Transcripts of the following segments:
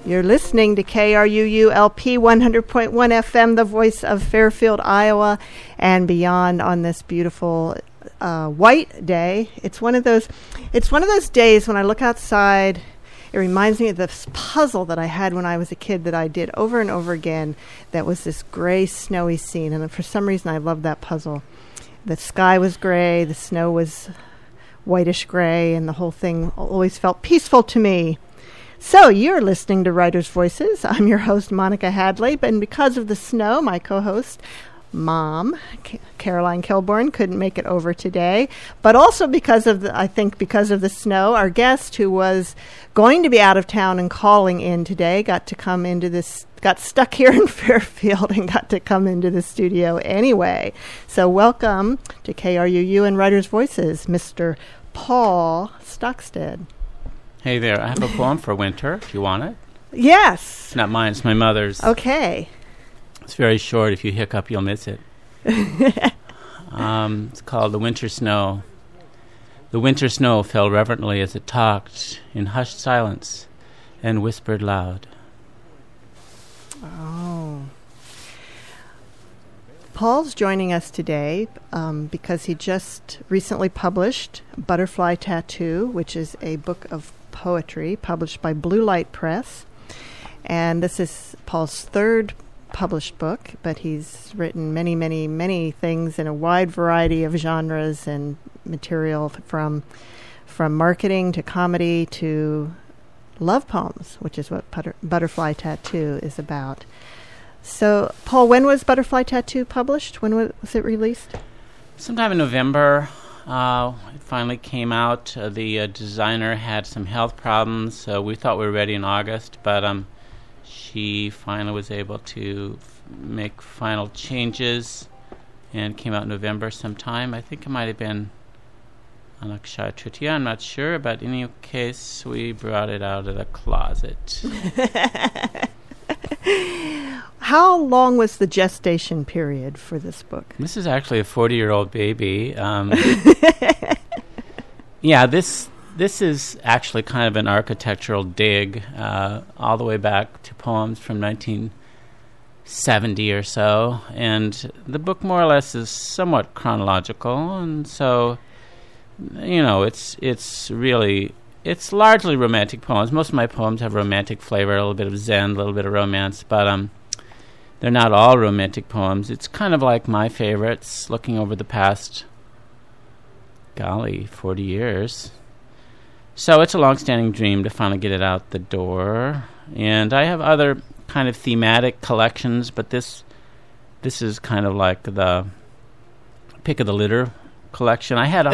You're listening to KRUU LP 100.1 FM, the voice of Fairfield, Iowa, and beyond on this beautiful white day. It's one of those days when I look outside. It reminds me of this puzzle that I had when I was a kid that I did over and over again. That was this gray, snowy scene, and for some reason I loved that puzzle. The sky was gray, the snow was whitish gray, and the whole thing always felt peaceful to me. So you're listening to Writers' Voices. I'm your host, Monica Hadley, and because of the snow, my co-host, Mom, Caroline Kilborn, couldn't make it over today. But also because of the snow, our guest, who was going to be out of town and calling in today, got stuck here in Fairfield and got to come into the studio anyway. So welcome to KRUU and Writers' Voices, Mr. Paul Stockstead. Hey there, I have a poem for winter, if you want it. Yes. It's not mine, it's my mother's. Okay. It's very short. If you hiccup, you'll miss it. It's called The Winter Snow. The winter snow fell reverently as it talked in hushed silence and whispered loud. Oh. Paul's joining us today because he just recently published Butterfly Tattoo, which is a book of poetry published by Blue Light Press. And this is Paul's third published book, but he's written many, many, many things in a wide variety of genres and material from marketing to comedy to love poems, which is what Butterfly Tattoo is about. So, Paul, when was Butterfly Tattoo published? When was it released? Sometime in November. It finally came out. The designer had some health problems, so we thought we were ready in August, but she finally was able to make final changes and came out in November sometime. I think it might have been on Akshaya Tritiya, I'm not sure, but in any case, we brought it out of the closet. How long was the gestation period for this book? This is actually a 40-year-old baby. Yeah, this is actually kind of an architectural dig all the way back to poems from 1970 or so. And the book more or less is somewhat chronological. And so, you know, it's largely romantic poems. Most of my poems have romantic flavor, a little bit of Zen, a little bit of romance. But they're not all romantic poems. It's kind of like my favorites, looking over the past, 40 years. So it's a long-standing dream to finally get it out the door. And I have other kind of thematic collections, but this is kind of like the pick of the litter collection. I had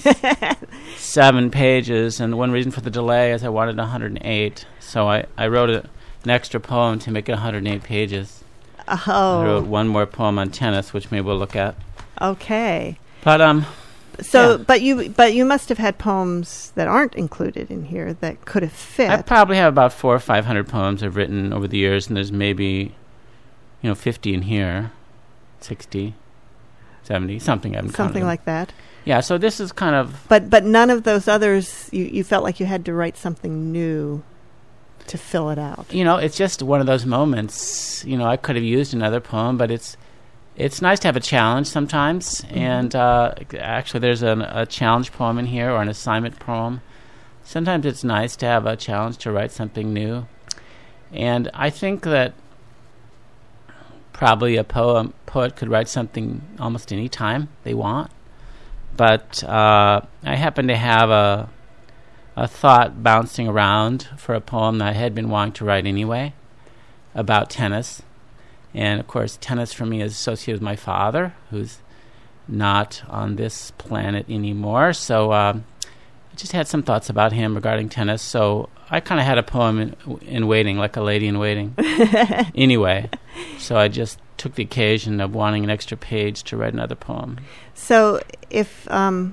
107 pages, and one reason for the delay is I wanted 108. So I wrote an extra poem to make it 108 pages. Oh. I wrote one more poem on tennis, which maybe we'll look at. Okay. But So, yeah. but you must have had poems that aren't included in here that could have fit. I probably have about 400 or 500 poems I've written over the years, and there's maybe, 50 in here, 60, 70, something I haven't counted. Something like that. Yeah, so this is kind of... But none of those others, you felt like you had to write something new to fill it out. It's just one of those moments. I could have used another poem, but it's nice to have a challenge sometimes. Mm-hmm. And actually there's a challenge poem in here or an assignment poem. Sometimes it's nice to have a challenge to write something new. And I think that probably a poet could write something almost any time they want. But I happen to have a thought bouncing around for a poem that I had been wanting to write anyway about tennis. And, of course, tennis for me is associated with my father, who's not on this planet anymore. So I just had some thoughts about him regarding tennis. So I kind of had a poem in waiting, like a lady in waiting. Anyway, so I just took the occasion of wanting an extra page to write another poem. So if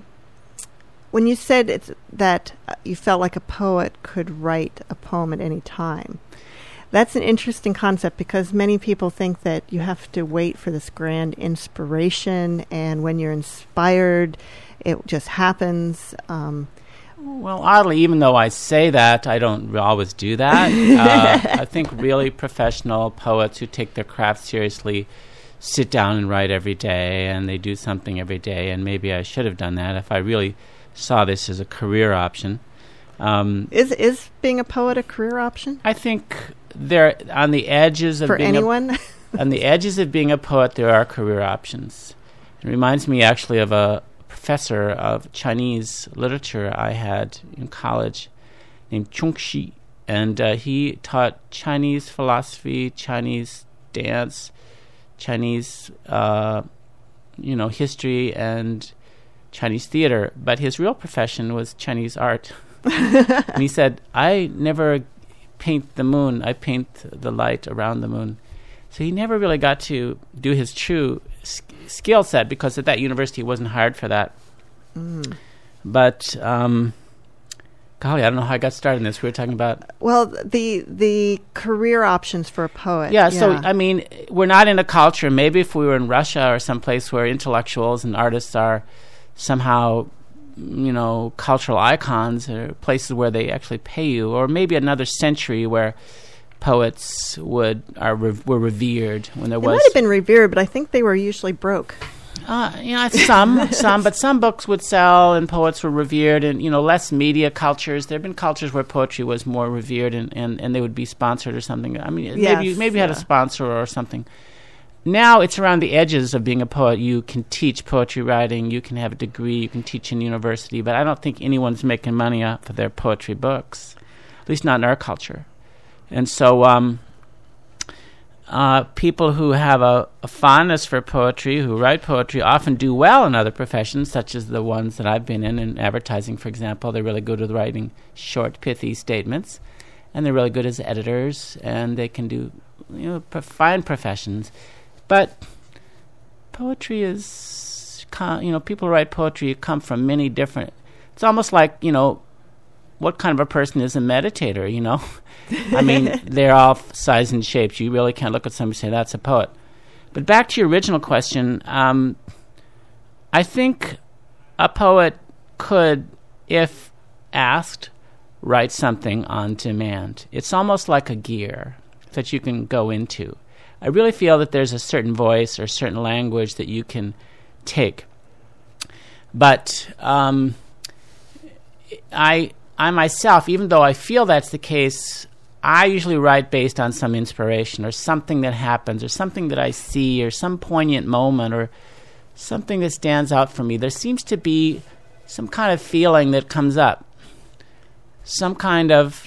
when you said that you felt like a poet could write a poem at any time, that's an interesting concept because many people think that you have to wait for this grand inspiration, and when you're inspired, it just happens. Well, oddly, even though I say that, I don't always do that. I think really professional poets who take their craft seriously sit down and write every day, and they do something every day, and maybe I should have done that if I really saw this as a career option. Is being a poet a career option? I think they're on the edges of for being anyone. On the edges of being a poet, there are career options. It reminds me actually of a professor of Chinese literature I had in college named Chung Shi, and he taught Chinese philosophy, Chinese dance, Chinese history, and Chinese theater. But his real profession was Chinese art. And he said, I never paint the moon, I paint the light around the moon. So he never really got to do his true skill set because at that university he wasn't hired for that. But, golly, I don't know how I got started in this. We were talking about... Well, the career options for a poet. Yeah, so, I mean, we're not in a culture. Maybe if we were in Russia or someplace where intellectuals and artists are somehow, cultural icons or places where they actually pay you, or maybe another century where poets were revered when there was... They might have been revered, but I think they were usually broke. But some books would sell and poets were revered, and, less media cultures. There have been cultures where poetry was more revered and they would be sponsored or something. I mean, maybe you had a sponsor or something. Now it's around the edges of being a poet. You can teach poetry writing, you can have a degree, you can teach in university, but I don't think anyone's making money off of their poetry books, at least not in our culture. And so people who have a fondness for poetry, who write poetry, often do well in other professions, such as the ones that I've been in advertising, for example. They're really good at writing short, pithy statements, and they're really good as editors, and they can do fine professions. But poetry is, people who write poetry come from many different... It's almost like, what kind of a person is a meditator, I mean, they're all sizes and shapes. You really can't look at somebody and say, that's a poet. But back to your original question, I think a poet could, if asked, write something on demand. It's almost like a gear that you can go into. I really feel that there's a certain voice or certain language that you can take. But I myself, even though I feel that's the case, I usually write based on some inspiration or something that happens or something that I see or some poignant moment or something that stands out for me. There seems to be some kind of feeling that comes up, some kind of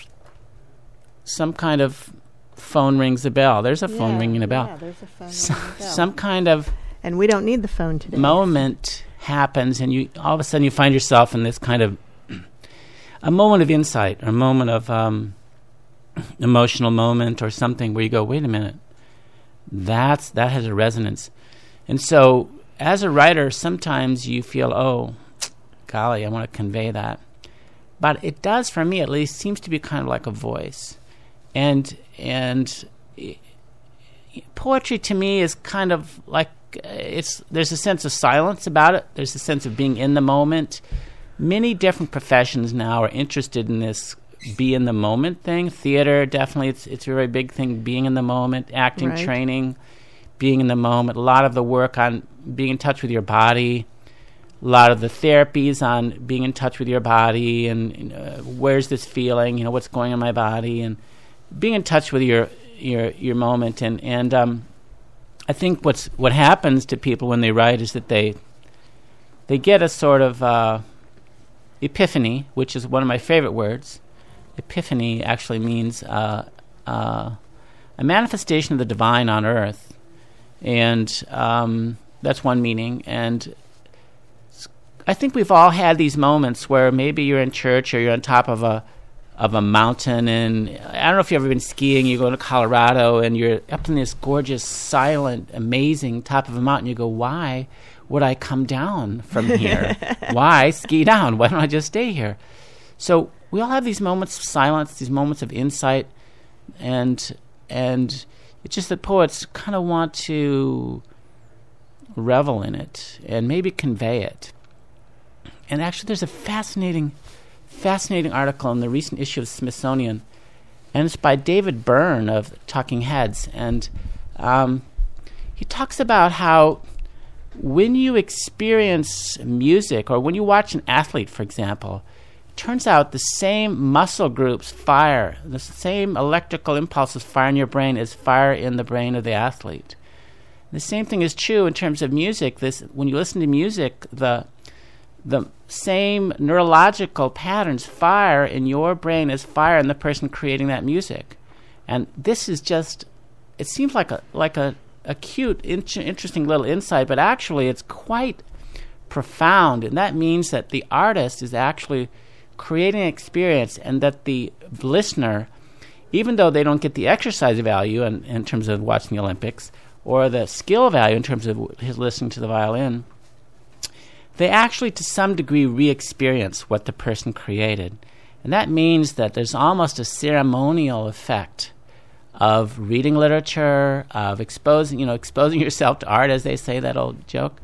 phone rings a bell. There's a phone ringing a bell. Yeah, there's a phone ringing a bell. Some kind of... And we don't need the phone today. Moment happens, and you all of a sudden you find yourself in this kind of a moment of insight, or a moment of emotional moment, or something where you go, wait a minute, that has a resonance. And so, as a writer, sometimes you feel, oh, golly, I want to convey that. But it does, for me at least, seems to be kind of like a voice. And poetry to me is kind of like there's a sense of silence about it. There's a sense of being in the moment. Many different professions now are interested in this be in the moment thing. Theater, definitely, it's a very big thing, being in the moment. Acting, right. Training, being in the moment. A lot of the work on being in touch with your body. A lot of the therapies on being in touch with your body and where's this feeling, what's going on in my body, and being in touch with your moment. And I think what happens to people when they write is that they get a sort of epiphany, which is one of my favorite words. Epiphany actually means a manifestation of the divine on earth, and that's one meaning. And I think we've all had these moments where maybe you're in church or you're on top of a mountain, and I don't know if you've ever been skiing. You go to Colorado and you're up in this gorgeous, silent, amazing top of a mountain. You go, why would I come down from here? Why ski down? Why don't I just stay here? So we all have these moments of silence, these moments of insight, and it's just that poets kind of want to revel in it and maybe convey it. And actually there's a fascinating fascinating article in the recent issue of Smithsonian, and it's by David Byrne of Talking Heads. And he talks about how when you experience music, or when you watch an athlete, for example, it turns out the same muscle groups fire, the same electrical impulses fire in your brain as fire in the brain of the athlete. The same thing is true in terms of music. When you listen to music, the same neurological patterns fire in your brain as fire in the person creating that music. And this is just, it seems like a cute, interesting little insight, but actually it's quite profound. And that means that the artist is actually creating an experience, and that the listener, even though they don't get the exercise value in terms of watching the Olympics, or the skill value in terms of his listening to the violin, they actually to some degree re-experience what the person created. And that means that there's almost a ceremonial effect of reading literature, of exposing yourself to art, as they say, that old joke.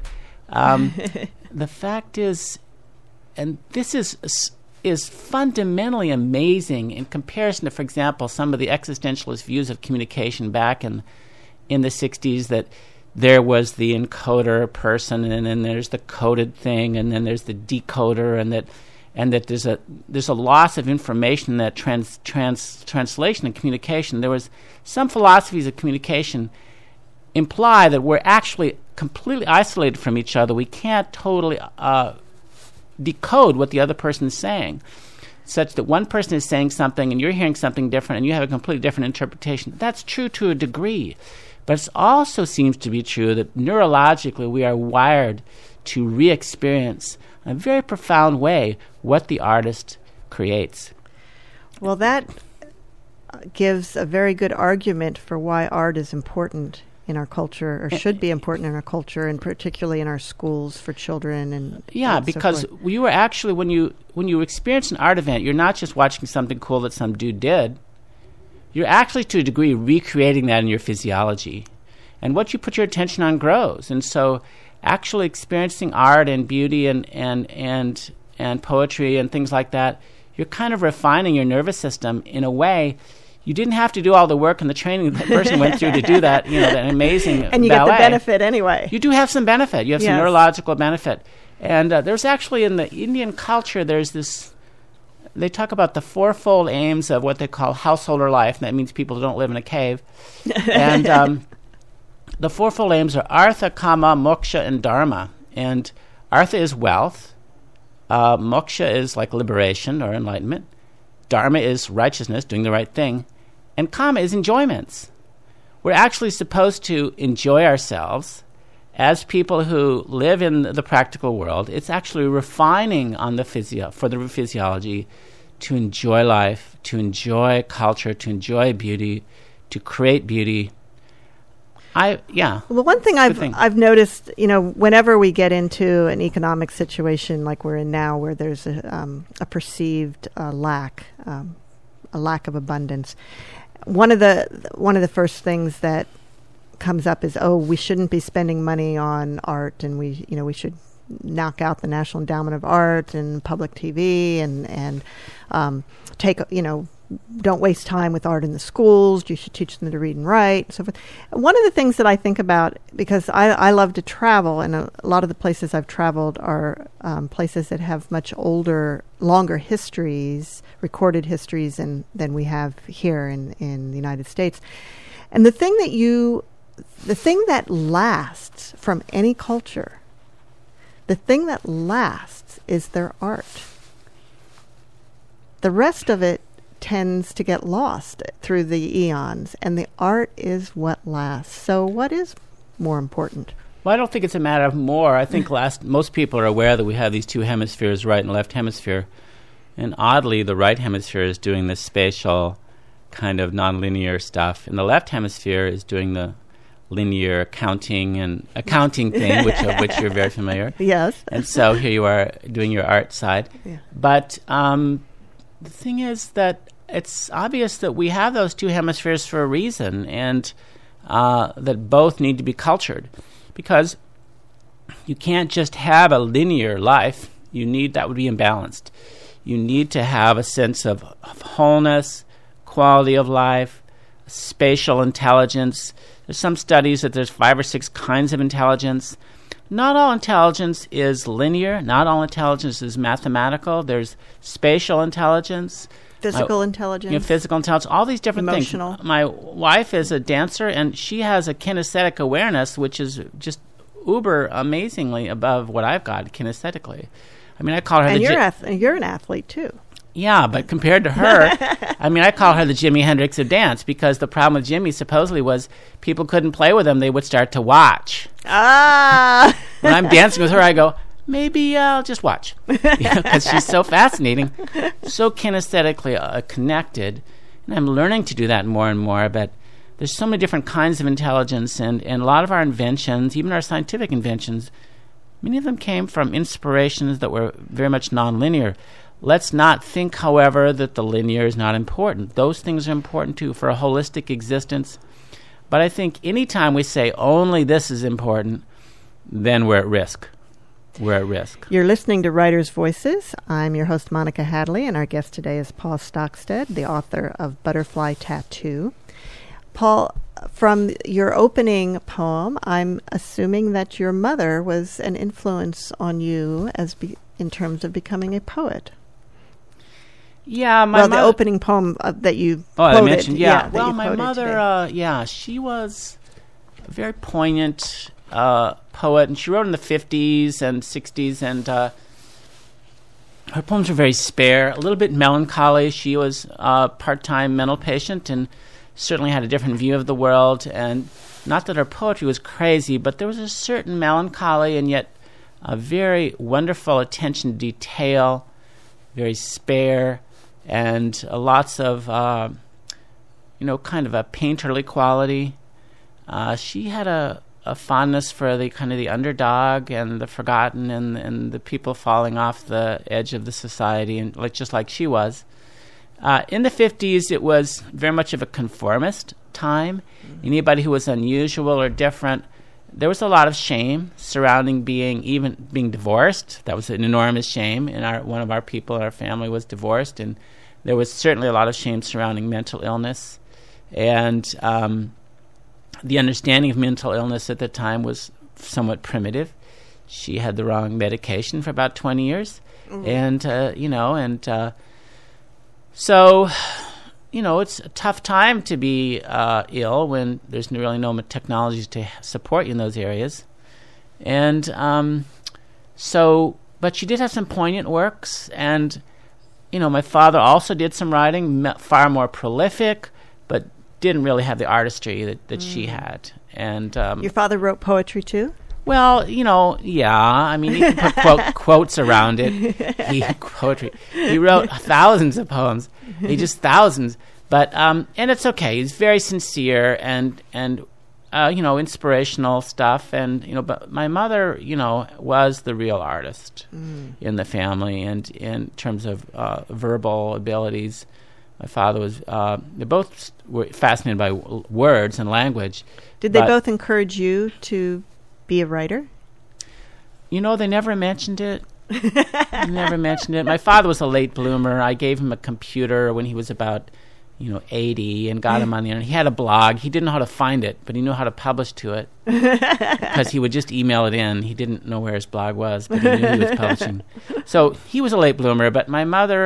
The fact is, and this is fundamentally amazing in comparison to, for example, some of the existentialist views of communication back in the 60s, that there was the encoder person, and then there's the coded thing, and then there's the decoder, and that there's a loss of information, that translation and communication. There was some philosophies of communication imply that we're actually completely isolated from each other. We can't totally decode what the other person is saying, such that one person is saying something and you're hearing something different and you have a completely different interpretation. That's true to a degree. But it also seems to be true that neurologically we are wired to re-experience in a very profound way what the artist creates. Well, that gives a very good argument for why art is important in our culture, or should be important in our culture, and particularly in our schools for children. And because you were actually, when you experience an art event, you're not just watching something cool that some dude did. You're actually, to a degree, recreating that in your physiology. And what you put your attention on grows. And so actually experiencing art and beauty and poetry and things like that, you're kind of refining your nervous system in a way. You didn't have to do all the work and the training that person went through to do that, that amazing and you ballet. Get the benefit anyway. You do have some benefit. You have some neurological benefit. And there's actually, in the Indian culture, there's this, they talk about the fourfold aims of what they call householder life. And that means people who don't live in a cave. And the fourfold aims are artha, kama, moksha, and dharma. And artha is wealth. Moksha is like liberation or enlightenment. Dharma is righteousness, doing the right thing. And kama is enjoyments. We're actually supposed to enjoy ourselves as people who live in the practical world. It's actually refining on the physiology to enjoy life, to enjoy culture, to enjoy beauty, to create beauty. Well, one thing I've noticed, whenever we get into an economic situation like we're in now, where there's a perceived lack of abundance, one of the first things that comes up is, we shouldn't be spending money on art, and we should knock out the National Endowment of Art and public TV and take don't waste time with art in the schools. You should teach them to read and write, and so forth. One of the things that I think about, because I love to travel, and a lot of the places I've traveled are places that have much longer histories, recorded histories than we have here in the United States. And the thing that lasts from any culture, the thing that lasts is their art. The rest of it tends to get lost through the eons, and the art is what lasts. So what is more important? Well, I don't think it's a matter of more. I think most people are aware that we have these two hemispheres, right and left hemisphere. And oddly, the right hemisphere is doing this spatial kind of nonlinear stuff, and the left hemisphere is doing the linear accounting thing, of which you're very familiar. Yes. And so here you are doing your art side. Yeah. But the thing is that it's obvious that we have those two hemispheres for a reason, and that both need to be cultured, because you can't just have a linear life. That would be imbalanced. You need to have a sense of wholeness, quality of life, spatial intelligence. There's some studies that there's 5 or 6 kinds of intelligence. Not all intelligence is linear. Not all intelligence is mathematical. There's spatial intelligence. Physical intelligence. Physical intelligence, all these different Emotional. things. My wife is a dancer, and she has a kinesthetic awareness, which is just uber amazingly above what I've got kinesthetically. I mean, I call her and you're an athlete, too. Yeah, but compared to her, I mean, I call her the Jimi Hendrix of dance, because the problem with Jimmy supposedly was people couldn't play with him. They would start to watch. Ah! When I'm dancing with her, I go, maybe I'll just watch, because she's so fascinating, so kinesthetically connected. And I'm learning to do that more and more, but there's so many different kinds of intelligence, and a lot of our inventions, even our scientific inventions, many of them came from inspirations that were very much nonlinear. Let's not think, however, that the linear is not important. Those things are important, too, for a holistic existence. But I think any time we say only this is important, then we're at risk. We're at risk. You're listening to Writers' Voices. I'm your host, Monica Hadley, and our guest today is Paul Stockstead, the author of Butterfly Tattoo. Paul, from your opening poem, I'm assuming that your mother was an influence on you in terms of becoming a poet. Yeah, my the opening poem that you quoted. I mentioned, yeah. Well, my mother, she was a very poignant poet, and she wrote in the 50s and 60s, and her poems were very spare, a little bit melancholy. She was a part-time mental patient and certainly had a different view of the world, and not that her poetry was crazy, but there was a certain melancholy and yet a very wonderful attention to detail, very spare, and lots of, kind of a painterly quality. She had a fondness for the kind of the underdog and the forgotten and the people falling off the edge of the society, and just like she was. In the 50s, it was very much of a conformist time. Mm-hmm. Anybody who was unusual or different, there was a lot of shame surrounding being divorced. That was an enormous shame. One of our people in our family was divorced, and there was certainly a lot of shame surrounding mental illness. And the understanding of mental illness at the time was somewhat primitive. She had the wrong medication for about 20 years. Mm-hmm. So, it's a tough time to be ill when there's really no technologies to support you in those areas. And but she did have some poignant works, and, my father also did some writing, far more prolific, but didn't really have the artistry that she had. And your father wrote poetry too? Well, yeah. I mean, you can put quotes around it. He wrote thousands of poems. Thousands. But and it's okay. He's very sincere and inspirational stuff. And but my mother, was the real artist in the family, and in terms of verbal abilities. My father was. They both were fascinated by words and language. Did they both encourage you to be a writer? They never mentioned it. My father was a late bloomer. I gave him a computer when he was about, 80, and got him on the internet. He had a blog. He didn't know how to find it, but he knew how to publish to it because he would just email it in. He didn't know where his blog was, but he knew he was publishing. So he was a late bloomer. But my mother,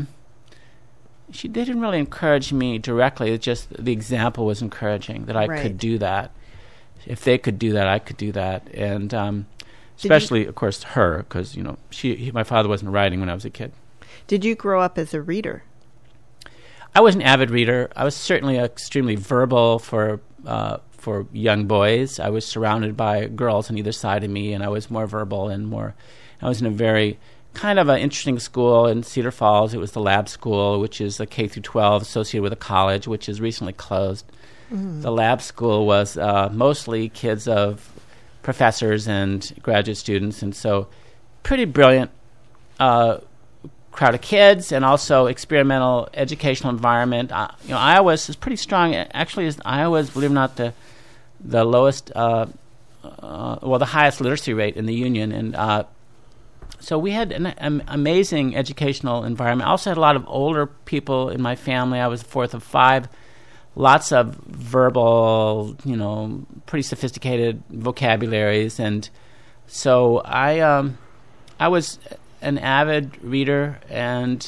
they didn't really encourage me directly. It's just the example was encouraging that I could do that. If they could do that, I could do that. And especially, of course, her, because, my father wasn't writing when I was a kid. Did you grow up as a reader? I was an avid reader. I was certainly extremely verbal for young boys. I was surrounded by girls on either side of me, and I was more verbal and more... I was in a very kind of an interesting school in Cedar Falls. It was the Lab School, which is a K-12 associated with a college, which is recently closed. Mm-hmm. The Lab School was mostly kids of professors and graduate students, and so pretty brilliant crowd of kids, and also experimental educational environment. Iowa is pretty strong. Actually, Iowa is, believe it or not, the lowest, the highest literacy rate in the union, and so we had an amazing educational environment. I also had a lot of older people in my family. I was the fourth of five. Lots of verbal, pretty sophisticated vocabularies, and so I was an avid reader, and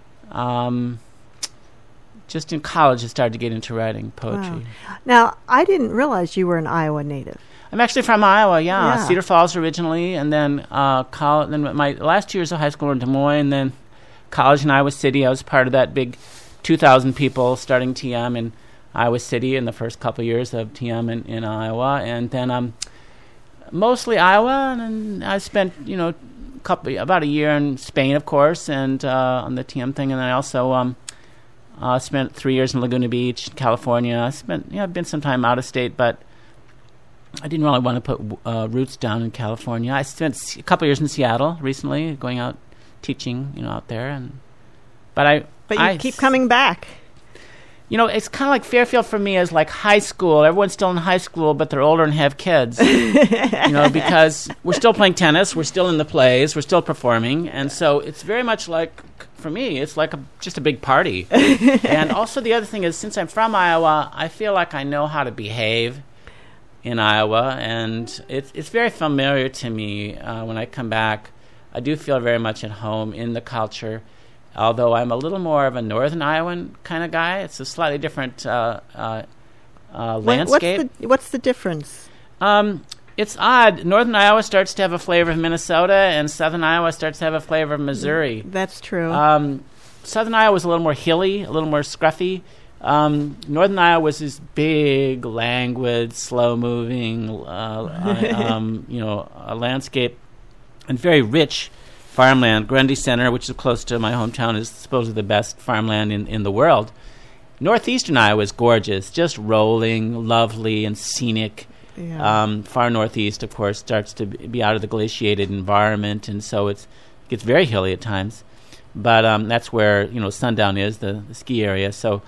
just in college I started to get into writing poetry. Wow. Now, I didn't realize you were an Iowa native. I'm actually from Iowa, yeah. Cedar Falls originally, and then then my last 2 years of high school were in Des Moines, then college in Iowa City. I was part of that big 2,000 people starting TM in Iowa City in the first couple of years of TM in Iowa, and then mostly Iowa, and then I spent about a year in Spain, of course, and on the TM thing, and then I also spent 3 years in Laguna Beach, California. I've been some time out of state, but I didn't really want to put roots down in California. I spent a couple of years in Seattle recently, going out teaching, out there, but you keep coming back. It's kind of like Fairfield for me is like high school. Everyone's still in high school, but they're older and have kids. Because we're still playing tennis, we're still in the plays, we're still performing, and so it's very much like, for me, it's like just a big party. And also the other thing is, since I'm from Iowa, I feel like I know how to behave in Iowa, and it's very familiar to me when I come back. I do feel very much at home in the culture, although I'm a little more of a northern Iowan kind of guy. It's a slightly different landscape. What's the difference? It's odd. Northern Iowa starts to have a flavor of Minnesota, and southern Iowa starts to have a flavor of Missouri. That's true. Southern Iowa was a little more hilly, a little more scruffy. Northern Iowa was this big, languid, slow-moving, a landscape, and very rich farmland. Grundy Center, which is close to my hometown, is supposedly the best farmland in the world. Northeastern Iowa is gorgeous, just rolling, lovely, and scenic. Yeah. Far northeast, of course, starts to be out of the glaciated environment, and so it gets very hilly at times. But that's where Sundown is, the ski area. So,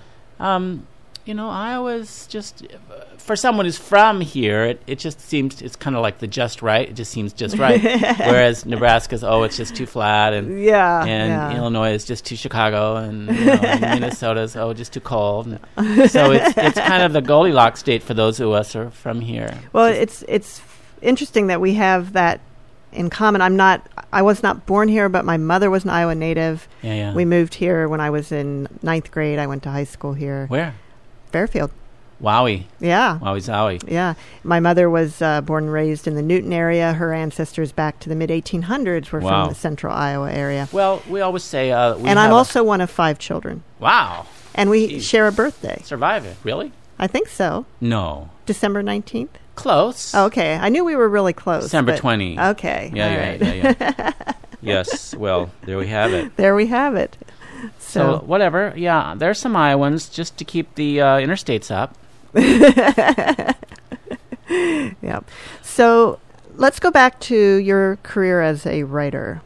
Iowa's just, for someone who's from here, it just seems, it's kind of like the just right. It just seems just right. Whereas Nebraska's, it's just too flat, and Illinois is just too Chicago, and and Minnesota's, just too cold. So it's kind of the Goldilocks state for those of us who are from here. Well, it's interesting that we have that in common. I was not born here, but my mother was an Iowa native. Yeah. We moved here when I was in 9th grade. I went to high school here. Where? Fairfield. Wowie. Yeah. Wowie zowie. Yeah. My mother was born and raised in the Newton area. Her ancestors back to the mid-1800s were from the central Iowa area. Well, we always say... and I'm also one of 5 children. Wow. And we share a birthday. Survive it. Really? I think so. No. December 19th? Close. Okay. I knew we were really close. December 20. Okay. Yeah. Yes. Well, there we have it. There we have it. So whatever. Yeah, there's some Iowans just to keep the interstates up. Yeah. So let's go back to your career as a writer.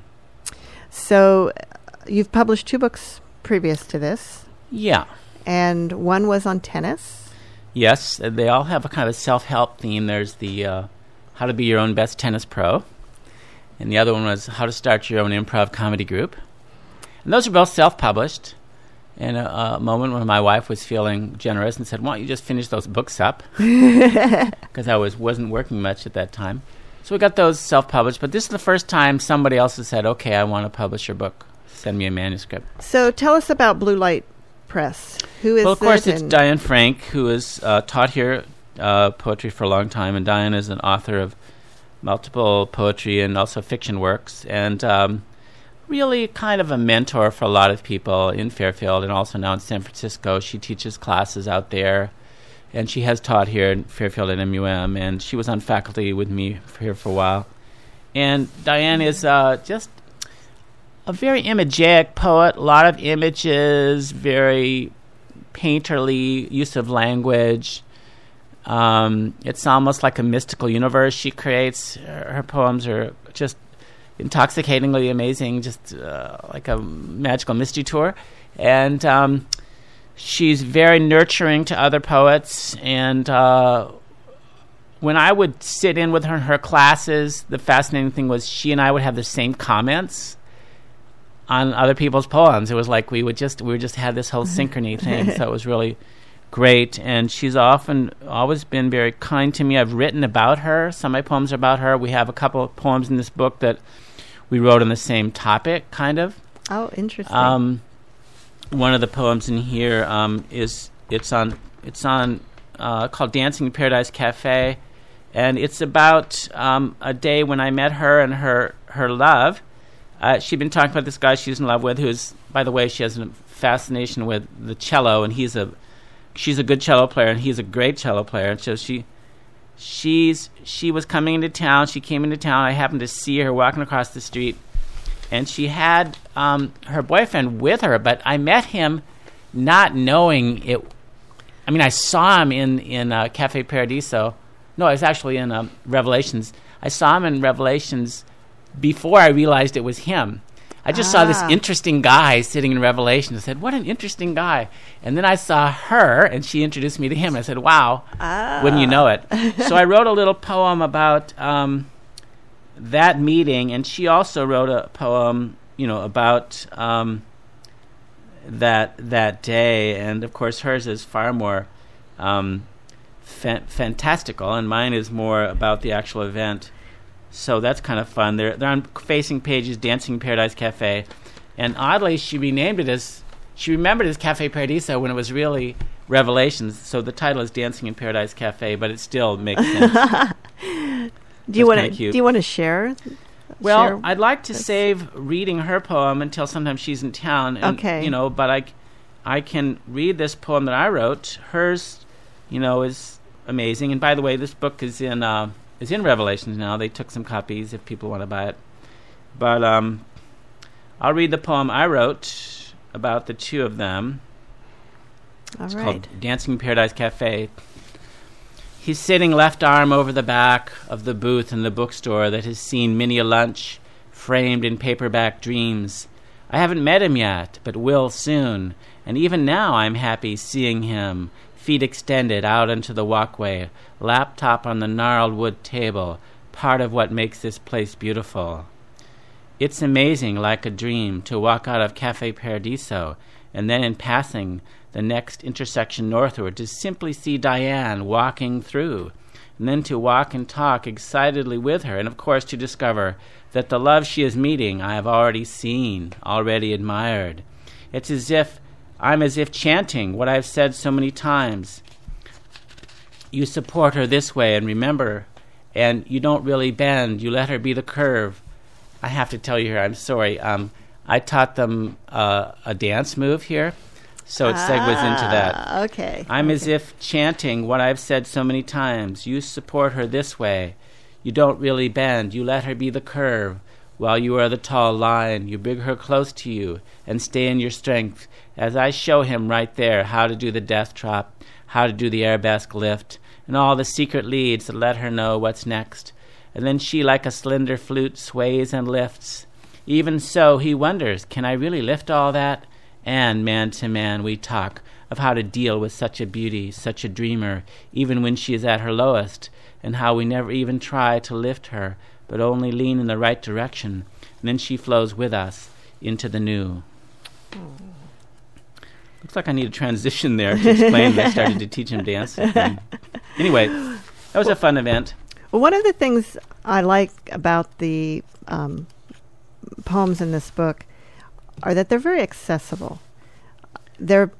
So you've published 2 books previous to this. Yeah. And one was on tennis. Yes. They all have a kind of self-help theme. There's the how to be your own best tennis pro. And the other one was how to start your own improv comedy group. And those are both self-published. In a moment when my wife was feeling generous and said, "Why don't you just finish those books up?" Because I wasn't working much at that time. So we got those self-published. But this is the first time somebody else has said, "Okay, I want to publish your book. Send me a manuscript." So tell us about Blue Light Press. Who is Well, of course, it's Diane Frank, who has taught here poetry for a long time. And Diane is an author of multiple poetry and also fiction works. And really kind of a mentor for a lot of people in Fairfield and also now in San Francisco. She teaches classes out there, and she has taught here in Fairfield at MUM, and she was on faculty with me here for a while. And Diane is just a very imagic poet, a lot of images, very painterly use of language. It's almost like a mystical universe she creates. Her poems are just intoxicatingly amazing, just like a magical mystery tour. And she's very nurturing to other poets, and when I would sit in with her in her classes, the fascinating thing was she and I would have the same comments on other people's poems. It was like we just had this whole synchrony thing, so it was really great. And she's always been very kind to me. I've written about her. Some of my poems are about her. We have a couple of poems in this book that we wrote on the same topic, kind of. Oh, interesting. One of the poems in here is called "Dancing in Paradise Cafe," and it's about a day when I met her and her love. She'd been talking about this guy she's in love with, who's, by the way, she has a fascination with the cello, and she's a good cello player, and he's a great cello player. And so she was coming into town. She came into town. I happened to see her walking across the street, and she had her boyfriend with her, but I met him not knowing it. I mean, I saw him in Cafe Paradiso. No, it was actually in Revelations. I saw him in Revelations before I realized it was him. I just saw this interesting guy sitting in Revelation. I said, what an interesting guy. And then I saw her, and she introduced me to him. I said, wow, wouldn't you know it? So I wrote a little poem about that meeting, and she also wrote a poem, about that day. And, of course, hers is far more fantastical, and mine is more about the actual event. So that's kind of fun. They're on facing pages, Dancing in Paradise Cafe. And oddly, she remembered it as Cafe Paradiso when it was really Revelations. So the title is Dancing in Paradise Cafe, but it still makes sense. Do you want to share? Well, I'd like to save reading her poem until sometime she's in town. And, okay. But I can read this poem that I wrote. Hers, is amazing. And by the way, this book is in Revelations now. They took some copies if people want to buy it. But I'll read the poem I wrote about the two of them. It's called Dancing in Paradise Cafe. He's sitting left arm over the back of the booth in the bookstore that has seen many a lunch framed in paperback dreams. I haven't met him yet, but will soon. And even now I'm happy seeing him, feet extended out into the walkway, laptop on the gnarled wood table, part of what makes this place beautiful. It's amazing, like a dream, to walk out of Cafe Paradiso, and then in passing the next intersection northward to simply see Diane walking through, and then to walk and talk excitedly with her, and of course to discover that the love she is meeting I have already seen, already admired. It's as if chanting what I've said so many times. You support her this way, and remember, and you don't really bend. You let her be the curve. I have to tell you here, I'm sorry. I taught them a dance move here, so it segues into that. Okay. I'm as if chanting what I've said so many times. You support her this way. You don't really bend. You let her be the curve, while you are the tall line. You bring her close to you and stay in your strength, as I show him right there how to do the death drop, how to do the arabesque lift, and all the secret leads that let her know what's next. And then she, like a slender flute, sways and lifts. Even so, he wonders, can I really lift all that? And man to man we talk of how to deal with such a beauty, such a dreamer, even when she is at her lowest, and how we never even try to lift her, but only lean in the right direction, and then she flows with us into the new. Looks like I need a transition there to explain that I started to teach him dance. Anyway, that was a fun event. Well, one of the things I like about the poems in this book are that they're very accessible. The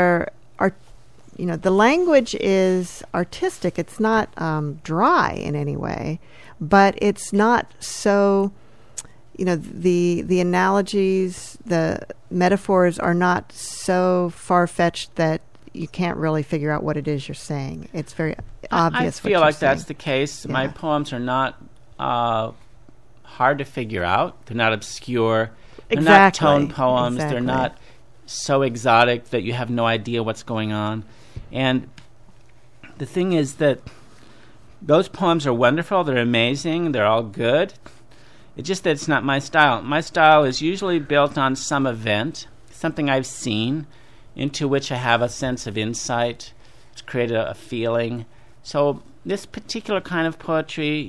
language is artistic. It's not dry in any way, but it's not so, the analogies, the metaphors are not so far-fetched that you can't really figure out what it is you're saying. It's very obvious. I feel like that's the case. Yeah. My poems are not hard to figure out. They're not obscure. They're not tone poems. Exactly. They're not so exotic that you have no idea what's going on. And the thing is that those poems are wonderful. They're amazing. They're all good. It's just that it's not my style. My style is usually built on some event, something I've seen, into which I have a sense of insight. It's created a feeling. So this particular kind of poetry,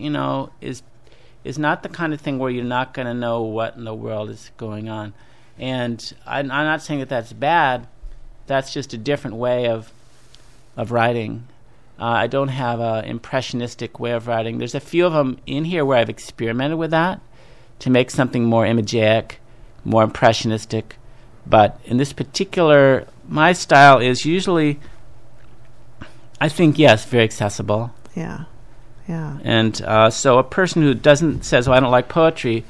is not the kind of thing where you're not going to know what in the world is going on. And I'm not saying that that's bad. That's just a different way of writing. I don't have an impressionistic way of writing. There's a few of them in here where I've experimented with that to make something more imagic, more impressionistic. But in this particular, my style is usually, I think, yes, very accessible. Yeah, yeah. And so a person who says, I don't like poetry,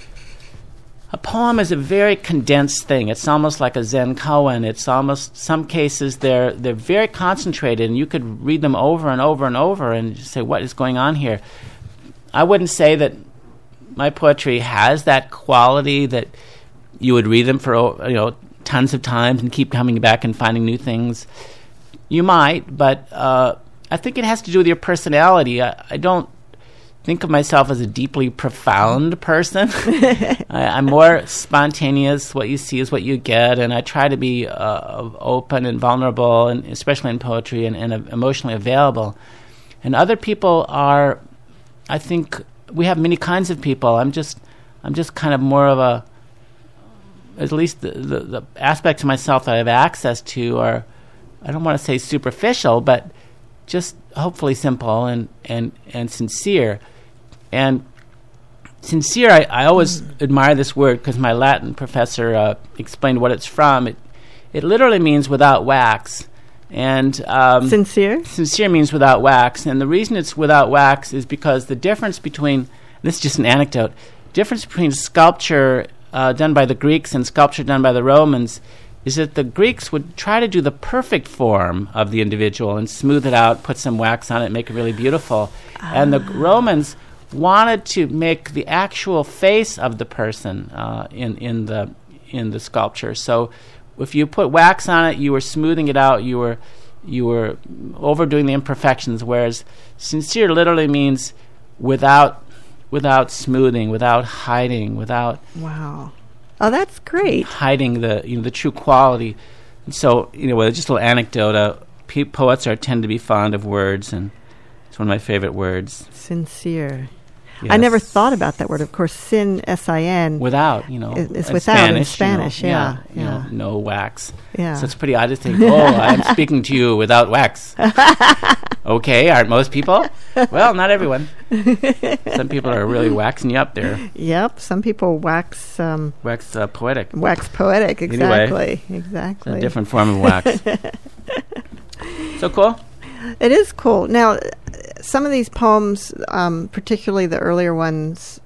a poem is a very condensed thing. It's almost like a Zen koan. It's almost, some cases, they're very concentrated, and you could read them over and over and over and just say, what is going on here? I wouldn't say that my poetry has that quality that you would read them for tons of times and keep coming back and finding new things. You might, but I think it has to do with your personality. I don't think of myself as a deeply profound person. I'm more spontaneous. What you see is what you get, and I try to be open and vulnerable, and especially in poetry, and emotionally available. And other people are, I think, we have many kinds of people. I'm just kind of more of a, at least the aspects of myself that I have access to are, I don't want to say superficial, but just hopefully simple and sincere. And sincere, I always admire this word because my Latin professor explained what it's from. It literally means without wax. And sincere? Sincere means without wax. And the reason it's without wax is because the difference between, this is just an anecdote, difference between sculpture done by the Greeks and sculpture done by the Romans is that the Greeks would try to do the perfect form of the individual and smooth it out, put some wax on it, make it really beautiful. And the Romans wanted to make the actual face of the person in the sculpture. So if you put wax on it, you were smoothing it out, you were overdoing the imperfections, whereas sincere literally means without smoothing, without hiding, without... Wow. Oh, that's great. Hiding the true quality. And so, just a little anecdote, poets tend to be fond of words, and it's one of my favorite words. Sincere. Yes. I never thought about that word. Of course, sin, S-I-N. Without, It's without in Spanish, yeah. No wax. Yeah. So it's pretty odd to think, I'm speaking to you without wax. Okay, aren't most people? Well, not everyone. Some people are really waxing you up there. Yep, some people wax... wax poetic. Wax poetic, exactly. Anyway, exactly. It's a different form of wax. So cool. It is cool. Now, some of these poems, particularly the earlier ones,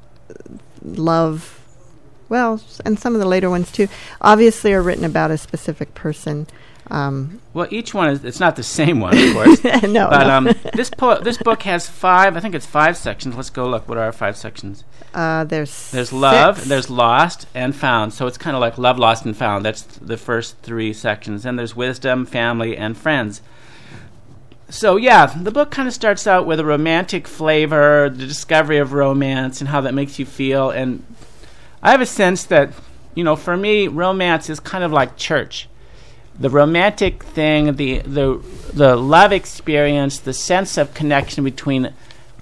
and some of the later ones too, obviously are written about a specific person. Well, each one it's not the same one, of course. No. But this book has 5, I think it's 5 sections. Let's go look. What are our 5 sections? There's love, 6. There's lost, and found. So it's kind of like love, lost, and found. That's the first 3 sections. Then there's wisdom, family, and friends. So, yeah, the book kind of starts out with a romantic flavor, the discovery of romance, and how that makes you feel. And I have a sense that, for me, romance is kind of like church. The romantic thing, the love experience, the sense of connection between,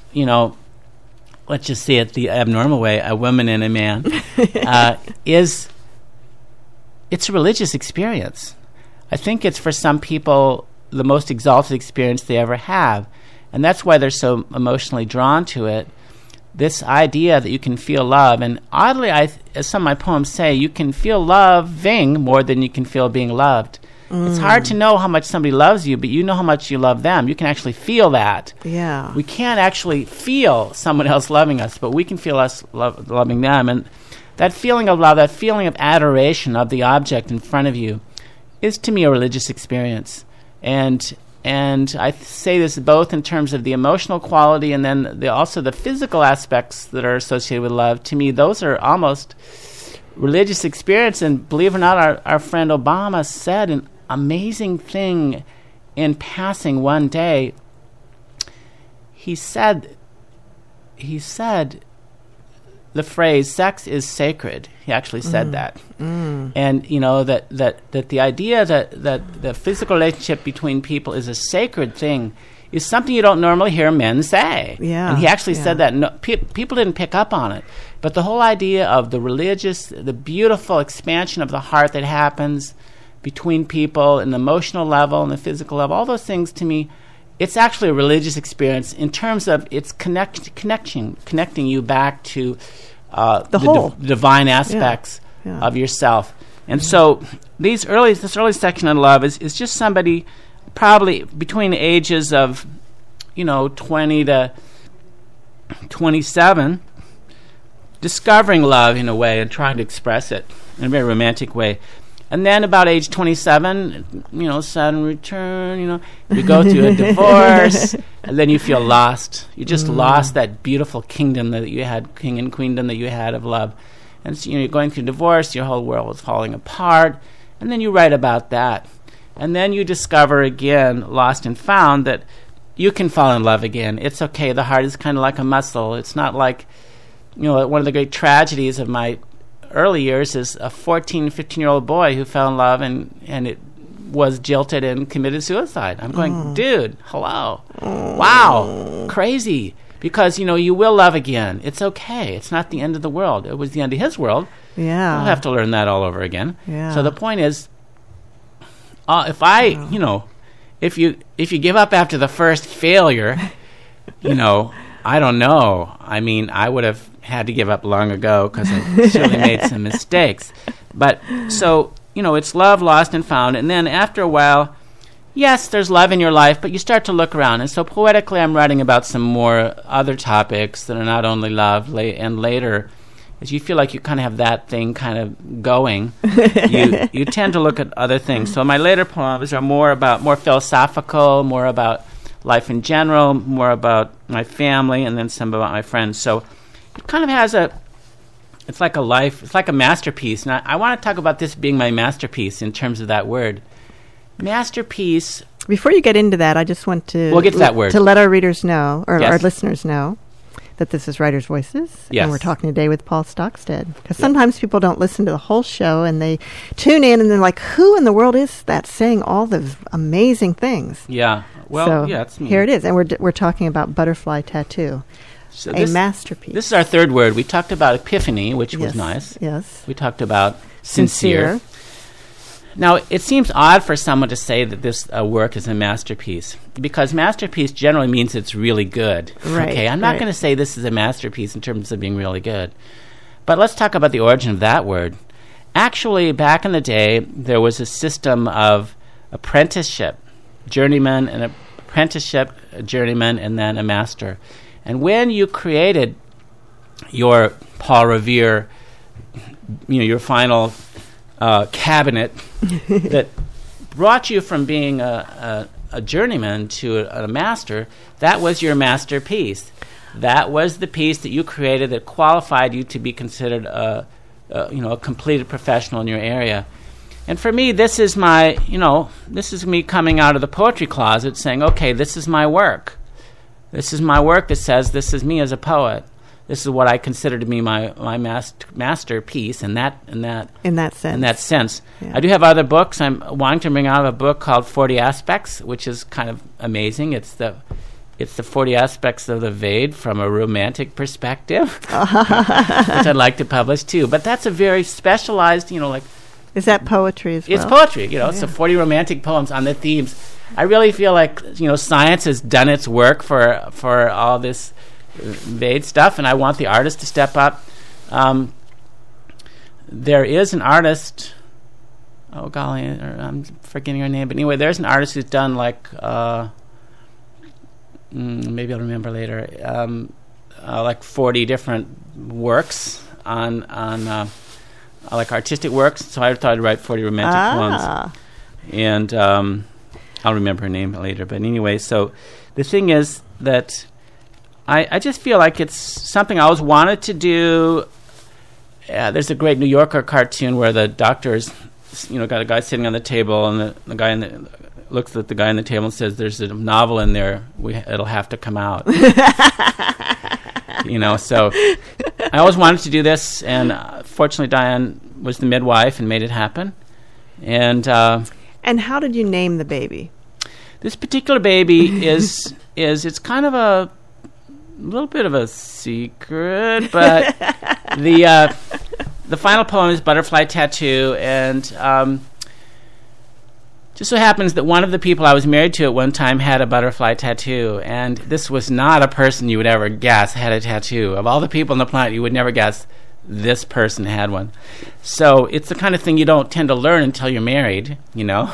let's just say it the abnormal way, a woman and a man, it's a religious experience. I think it's for some people the most exalted experience they ever have. And that's why they're so emotionally drawn to it. This idea that you can feel love. And oddly, as some of my poems say, you can feel loving more than you can feel being loved. It's hard to know how much somebody loves you, but you know how much you love them. You can actually feel that. Yeah. We can't actually feel someone else loving us, but we can feel us loving them. And that feeling of love, that feeling of adoration of the object in front of you is, to me, a religious experience. And I say this both in terms of the emotional quality and then also the physical aspects that are associated with love. To me, those are almost religious experience. And believe it or not, our friend Obama said an amazing thing in passing one day. He said the phrase "sex is sacred." He actually said that, and that the idea that the physical relationship between people is a sacred thing is something you don't normally hear men say. Yeah. And he actually said that. No, people didn't pick up on it. But the whole idea of the religious, the beautiful expansion of the heart that happens between people in the emotional level and the physical level, all those things, to me, it's actually a religious experience in terms of it's connecting you back to the whole divine aspects of yourself. And so this early section on love is just somebody probably between the ages of 20 to 27 discovering love in a way and trying to express it in a very romantic way. And then about age 27, sudden return, you go through a divorce, and then you feel lost. You just lost that beautiful kingdom that you had, king and queendom that you had of love. And so, you're going through divorce, your whole world is falling apart, and then you write about that. And then you discover again, lost and found, that you can fall in love again. It's okay. The heart is kind of like a muscle. It's not like, one of the great tragedies of my early years is a 14, 15-year-old boy who fell in love and it was jilted and committed suicide. I'm going, dude, hello. Wow, crazy. Because, you will love again. It's okay. It's not the end of the world. It was the end of his world. Yeah. I'll have to learn that all over again. Yeah. So the point is, if you give up after the first failure, I don't know. I mean, I would have had to give up long ago because I certainly made some mistakes. But so, it's love lost and found. And then after a while, yes, there's love in your life, but you start to look around. And so poetically, I'm writing about some more other topics that are not only love, and later, as you feel like you kind of have that thing kind of going, you tend to look at other things. So my later poems are more philosophical, more about life in general, more about my family, and then some about my friends. So it kind of has it's like a masterpiece. And I want to talk about this being my masterpiece in terms of that word. Masterpiece. Before you get into that, I just want to... We'll get to that word. To let our readers know, or yes. our listeners know, that this is Writers' Voices. Yes. And we're talking today with Paul Stockstead. Because sometimes people don't listen to the whole show, and they tune in, and they're like, who in the world is that saying all those amazing things? Yeah. Well, so it's me. Here it is. And we're talking about Butterfly Tattoo. So a masterpiece. This is our third word. We talked about epiphany, which was nice. Yes. We talked about sincere. Now, it seems odd for someone to say that this work is a masterpiece, because masterpiece generally means it's really good. Right, okay, I'm not going to say this is a masterpiece in terms of being really good. But let's talk about the origin of that word. Actually, back in the day, there was a system of apprenticeship, journeyman, and apprenticeship, a journeyman, and then a master. And when you created your Paul Revere, your final cabinet that brought you from being a journeyman to a master, that was your masterpiece. That was the piece that you created that qualified you to be considered a completed professional in your area. And for me, this is this is me coming out of the poetry closet saying, okay, this is my work. This is my work that says this is me as a poet. This is what I consider to be my masterpiece in that sense. Yeah. I do have other books. I'm wanting to bring out a book called 40 Aspects, which is kind of amazing. It's the 40 aspects of the Ved from a romantic perspective, which I'd like to publish too. But that's a very specialized, Is that poetry as well? It's poetry, It's the 40 romantic poems on the themes. I really feel like, science has done its work for all this Ved stuff, and I want the artist to step up. There is an artist, oh golly, I'm forgetting her name, but anyway, there's an artist who's done maybe I'll remember later, like 40 different works on like artistic works. So I thought I'd write 40 romantic ones, and I'll remember her name later. But anyway, so the thing is that I just feel like it's something I always wanted to do. There's a great New Yorker cartoon where the doctor's, got a guy sitting on the table, and the guy looks at the guy on the table and says, "There's a novel in there. It'll have to come out." So I always wanted to do this, and fortunately, Diane was the midwife and made it happen. And how did you name the baby? This particular baby is it's kind of a little bit of a secret, but the final poem is Butterfly Tattoo, and just so happens that one of the people I was married to at one time had a butterfly tattoo, and this was not a person you would ever guess had a tattoo. Of all the people on the planet, you would never guess this person had one. So it's the kind of thing you don't tend to learn until you're married, you know.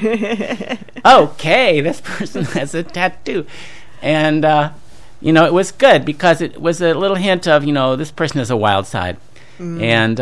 Okay, this person has a tattoo. And, it was good because it was a little hint of, this person has a wild side. And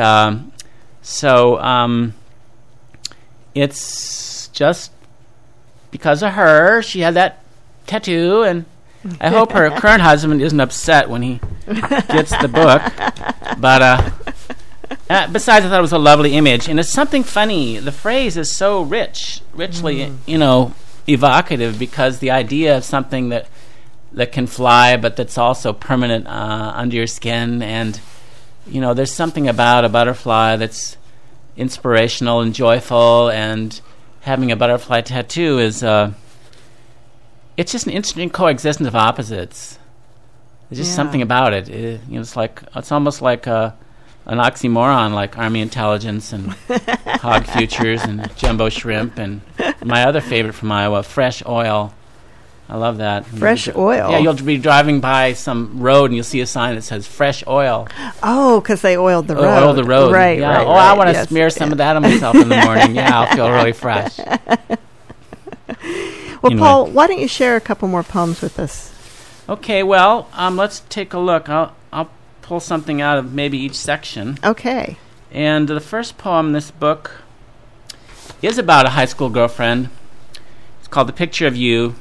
it's just because of her, she had that tattoo, and I hope her current husband isn't upset when he gets the book. But besides, I thought it was a lovely image, and it's something funny. The phrase is so richly, evocative, because the idea of something that can fly, but that's also permanent under your skin, and there's something about a butterfly that's inspirational and joyful, and having a butterfly tattoo is it's just an interesting coexistence of opposites. There's just something about it. It's almost like an oxymoron, like Army Intelligence and Hog Futures and Jumbo Shrimp, and my other favorite from Iowa, Fresh Oil. I love that. Fresh oil? Yeah, you'll be driving by some road and you'll see a sign that says Fresh Oil. Oh, because they oiled the road. Oiled the road. Right, yeah. right. I want to smear some of that on myself in the morning. Yeah, I'll feel really fresh. Well, anyway. Paul, why don't you share a couple more poems with us? Okay, well, let's take a look. I'll pull something out of maybe each section. Okay. And the first poem in this book is about a high school girlfriend. It's called The Picture of You.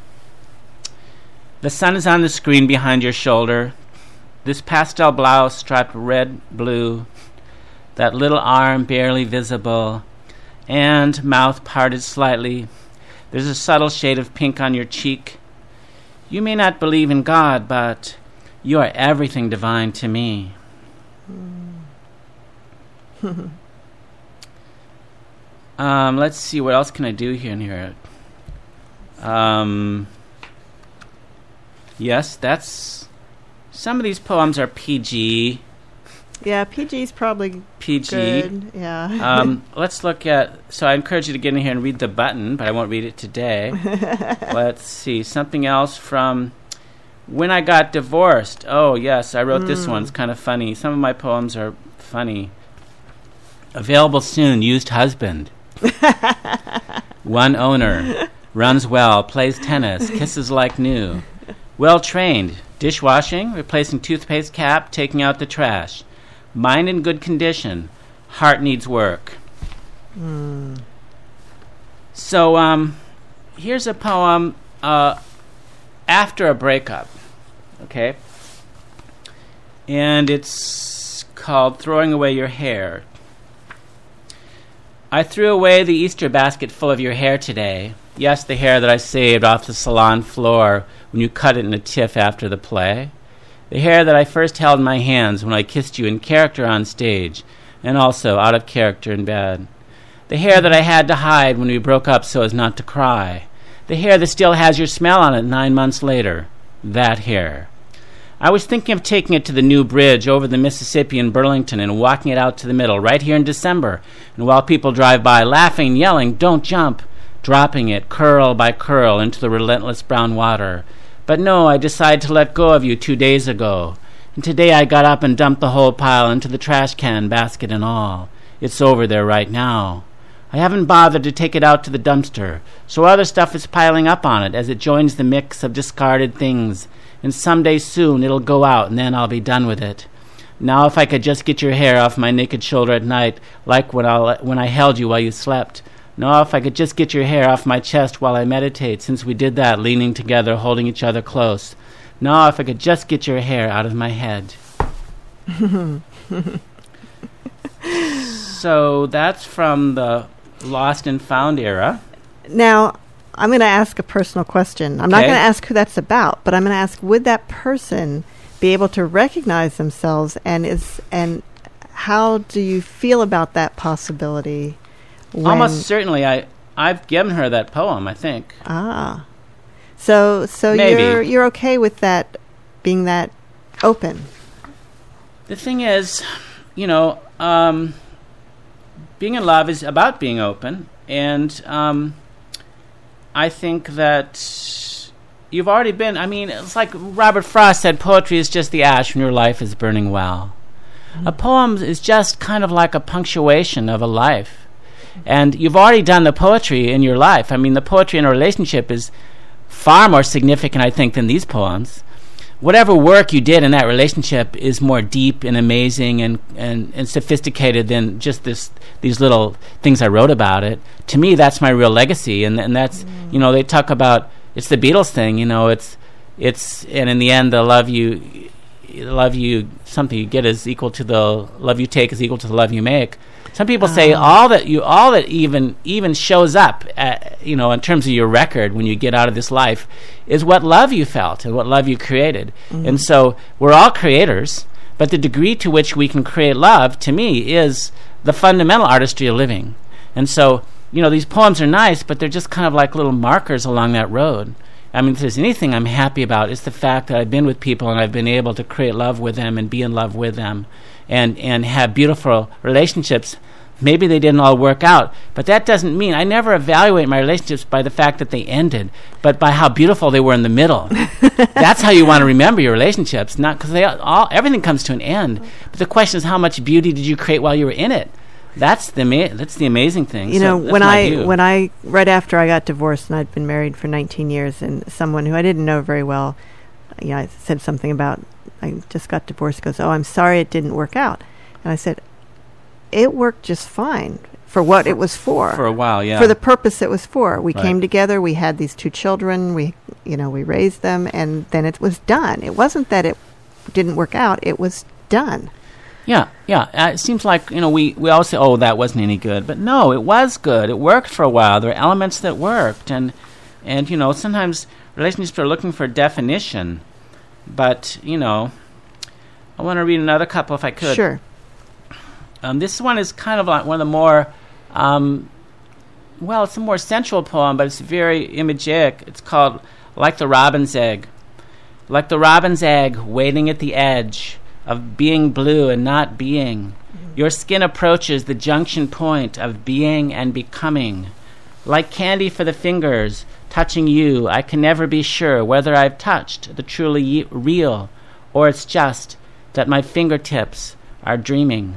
The sun is on the screen behind your shoulder. This pastel blouse striped red, blue. That little arm barely visible. And mouth parted slightly. There's a subtle shade of pink on your cheek. You may not believe in God, but you are everything divine to me. Let's see, what else can I do here in here? Yes, that's... Some of these poems are PG. Yeah, PG's probably PG. Good. Yeah. Let's look at... So I encourage you to get in here and read The Button, but I won't read it today. Let's see. Something else from When I Got Divorced. Oh, yes, I wrote this one. It's kind of funny. Some of my poems are funny. Available soon, used husband. One owner. Runs well, plays tennis, kisses like new. Well trained. Dishwashing, replacing toothpaste cap, taking out the trash. Mind in good condition. Heart needs work. So, here's a poem after a breakup. Okay? And it's called Throwing Away Your Hair. I threw away the Easter basket full of your hair today. Yes, the hair that I saved off the salon floor when you cut it in a tiff after the play. The hair that I first held in my hands when I kissed you in character on stage, and also out of character in bed. The hair that I had to hide when we broke up so as not to cry. The hair that still has your smell on it 9 months later. That hair. I was thinking of taking it to the new bridge over the Mississippi in Burlington and walking it out to the middle right here in December. And while people drive by laughing, yelling, "Don't jump," dropping it curl by curl into the relentless brown water. But no, I decided to let go of you 2 days ago. And today I got up and dumped the whole pile into the trash can, basket and all. It's over there right now. I haven't bothered to take it out to the dumpster, so other stuff is piling up on it as it joins the mix of discarded things. And someday soon it'll go out, and then I'll be done with it. Now if I could just get your hair off my naked shoulder at night, like when I held you while you slept. Now if I could just get your hair off my chest while I meditate, since we did that, leaning together, holding each other close. Now if I could just get your hair out of my head. So that's from the Lost and Found era. Now, I'm going to ask a personal question. I'm not going to ask who that's about, but I'm going to ask, would that person be able to recognize themselves, and how do you feel about that possibility? Almost certainly. I I've given her that poem, I think. Ah. So Maybe. you're okay with that being that open. The thing is, being in love is about being open, and I think that you've already been. I mean, it's like Robert Frost said, poetry is just the ash when your life is burning well. Mm-hmm. A poem is just kind of like a punctuation of a life. And you've already done the poetry in your life. I mean, the poetry in a relationship is far more significant, I think, than these poems. Whatever work you did in that relationship is more deep and amazing and sophisticated than just these little things I wrote about it. To me, that's my real legacy, and that's they talk about, it's the Beatles thing, it's and in the end, the love you something you get is equal to the love you take is equal to the love you make. Some people say all that even shows up, in terms of your record when you get out of this life, is what love you felt and what love you created. Mm-hmm. And so we're all creators, but the degree to which we can create love, to me, is the fundamental artistry of living. And so, these poems are nice, but they're just kind of like little markers along that road. I mean, if there's anything I'm happy about, it's the fact that I've been with people and I've been able to create love with them and be in love with them and have beautiful relationships. Maybe they didn't all work out, but that doesn't mean I never evaluate my relationships by the fact that they ended, but by how beautiful they were in the middle. That's how you want to remember your relationships, not because everything comes to an end. But the question is, how much beauty did you create while you were in it? That's the amazing thing. When I right after I got divorced and I'd been married for 19 years, and someone who I didn't know very well, I said something about I just got divorced. He goes, "Oh, I'm sorry it didn't work out," and I said, it worked just fine for what it was for. For a while, yeah. For the purpose it was for. We Right. came together, we had these 2 children, we raised them, and then it was done. It wasn't that it didn't work out, it was done. Yeah. It seems like, we always say, oh, that wasn't any good. But no, it was good. It worked for a while. There were elements that worked. And sometimes relationships are looking for definition. But, I want to read another couple if I could. Sure. This one is kind of like one of the more, it's a more sensual poem, but it's very imagic. It's called Like the Robin's Egg. Like the robin's egg waiting at the edge of being blue and not being. Your skin approaches the junction point of being and becoming. Like candy for the fingers, touching you, I can never be sure whether I've touched the truly real, or it's just that my fingertips are dreaming.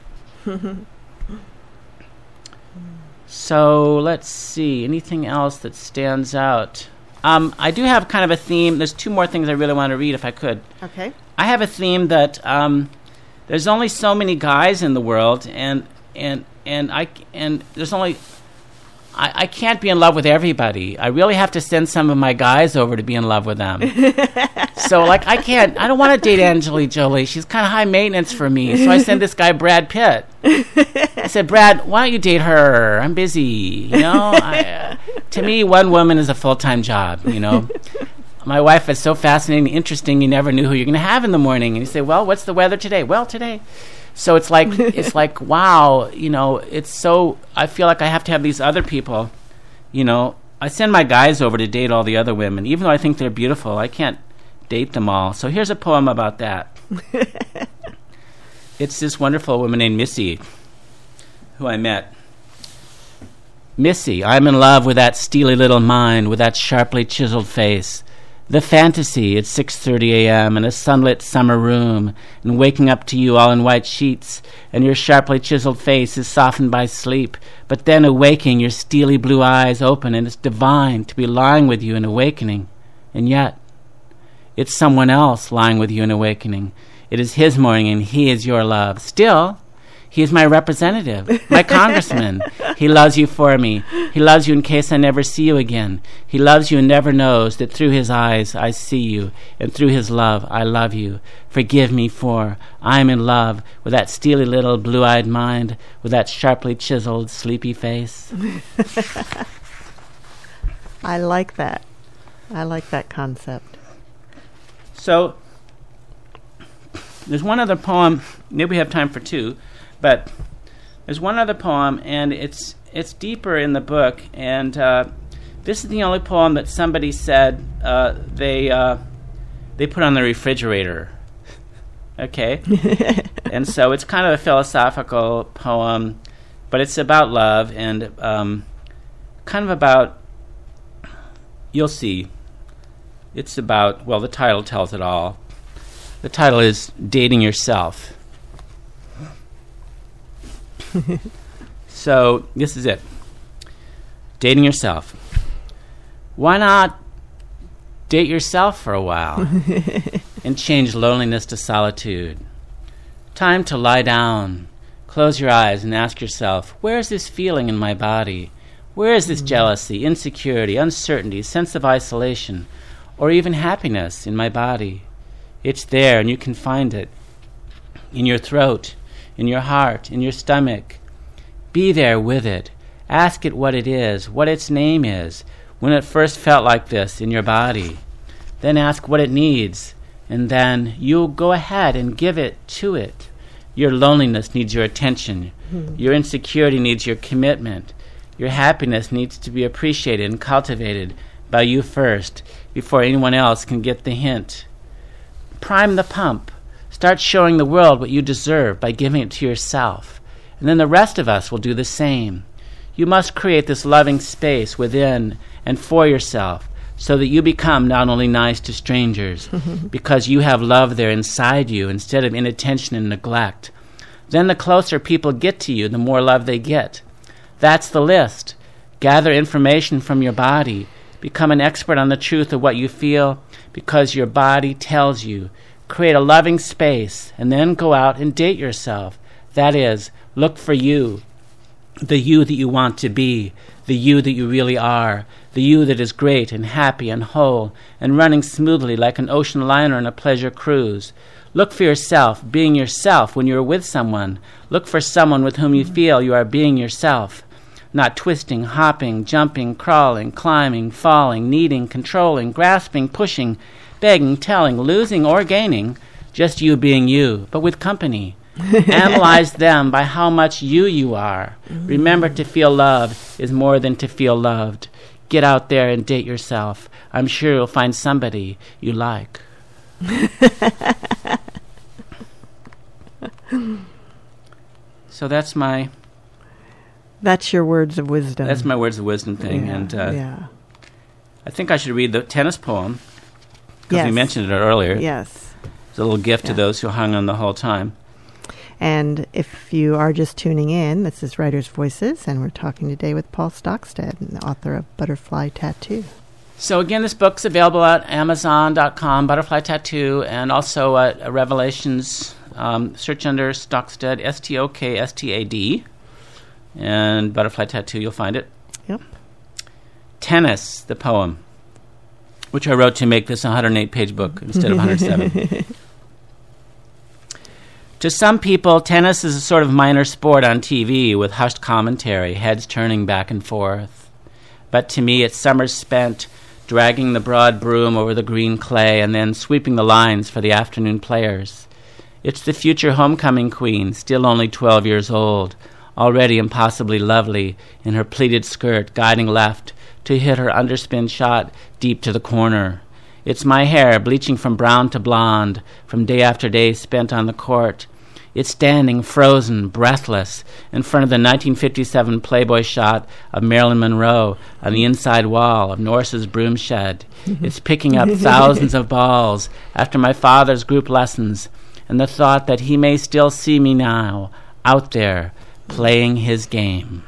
So let's see. Anything else that stands out? I do have kind of a theme. There's 2 more things I really want to read if I could. Okay. I have a theme that there's only so many guys in the world, and there's only I can't be in love with everybody. I really have to send some of my guys over to be in love with them. So, I don't want to date Angelina Jolie. She's kind of high maintenance for me. So I send this guy, Brad Pitt. I said, Brad, why don't you date her? I'm busy. To me, one woman is a full-time job, My wife is so fascinating, interesting, you never knew who you're going to have in the morning. And you say, well, what's the weather today? Well, today. So it's like, wow, it's so, I feel like I have to have these other people, I send my guys over to date all the other women, even though I think they're beautiful. I can't date them all. So here's a poem about that. It's this wonderful woman named Missy, who I met. Missy, I'm in love with that steely little mind, with that sharply chiseled face. The fantasy at 6:30 a.m. in a sunlit summer room, and waking up to you all in white sheets, and your sharply chiseled face is softened by sleep, but then awaking, your steely blue eyes open, and it's divine to be lying with you in awakening. And yet, it's someone else lying with you in awakening. It is his morning, and he is your love. Still, he is my representative, my congressman. He loves you for me. He loves you in case I never see you again. He loves you and never knows that through his eyes I see you, and through his love I love you. Forgive me, for I am in love with that steely little blue-eyed mind, with that sharply chiseled, sleepy face. I like that. I like that concept. So, there's one other poem. Maybe we have time for 2. But There's one other poem, and it's deeper in the book, and this is the only poem that somebody said they put on the refrigerator. Okay? And so it's kind of a philosophical poem, but it's about love and kind of about, you'll see, it's about, well, the title tells it all. The title is Dating Yourself. So this is it. Dating yourself. Why not date yourself for a while and change loneliness to solitude? Time to lie down, close your eyes and ask yourself, where is this feeling in my body? Where is this jealousy, insecurity, uncertainty, sense of isolation, or even happiness in my body? It's there and you can find it in your throat, in your heart, in your stomach. Be there with it. Ask it what it is, what its name is, when it first felt like this in your body. Then ask what it needs, and then you'll go ahead and give it to it. Your loneliness needs your attention. Your insecurity needs your commitment. Your happiness needs to be appreciated and cultivated by you first, before anyone else can get the hint. Prime the pump. Start showing the world what you deserve by giving it to yourself. And then the rest of us will do the same. You must create this loving space within and for yourself so that you become not only nice to strangers, because you have love there inside you instead of inattention and neglect. Then the closer people get to you, the more love they get. That's the list. Gather information from your body. Become an expert on the truth of what you feel because your body tells you. Create a loving space and then go out and date yourself. That is, look for you, the you that you want to be, the you that you really are, the you that is great and happy and whole and running smoothly like an ocean liner on a pleasure cruise. Look for yourself, being yourself when you are with someone. Look for someone with whom you feel you are being yourself, not twisting, hopping, jumping, crawling, climbing, falling, needing, controlling, grasping, pushing, begging, telling, losing, or gaining, just you being you, but with company. Analyze them by how much you are. Remember, to feel love is more than to feel loved. Get out there and date yourself. I'm sure you'll find somebody you like. So that's your words of wisdom. That's my words of wisdom thing. Yeah, and yeah. I think I should read the tennis poem, because Yes. we mentioned it earlier. Yes. It's a little gift to Yeah. those who hung on the whole time. And if you are just tuning in, this is Writer's Voices, and we're talking today with Paul Stockstead, the author of Butterfly Tattoo. So again, this book's available at Amazon.com, Butterfly Tattoo, and also at Revelations. Search under Stockstead, Stockstad, and Butterfly Tattoo, you'll find it. Yep. Tennis, the poem, which I wrote to make this a 108-page book instead of 107. To some people, tennis is a sort of minor sport on TV with hushed commentary, heads turning back and forth. But to me, it's summers spent dragging the broad broom over the green clay and then sweeping the lines for the afternoon players. It's the future homecoming queen, still only 12 years old, already impossibly lovely in her pleated skirt, guiding left to hit her underspin shot deep to the corner. It's my hair, bleaching from brown to blonde, from day after day spent on the court. It's standing, frozen, breathless, in front of the 1957 Playboy shot of Marilyn Monroe on the inside wall of Norris's broom shed. It's picking up thousands of balls after my father's group lessons, and the thought that he may still see me now, out there, playing his game.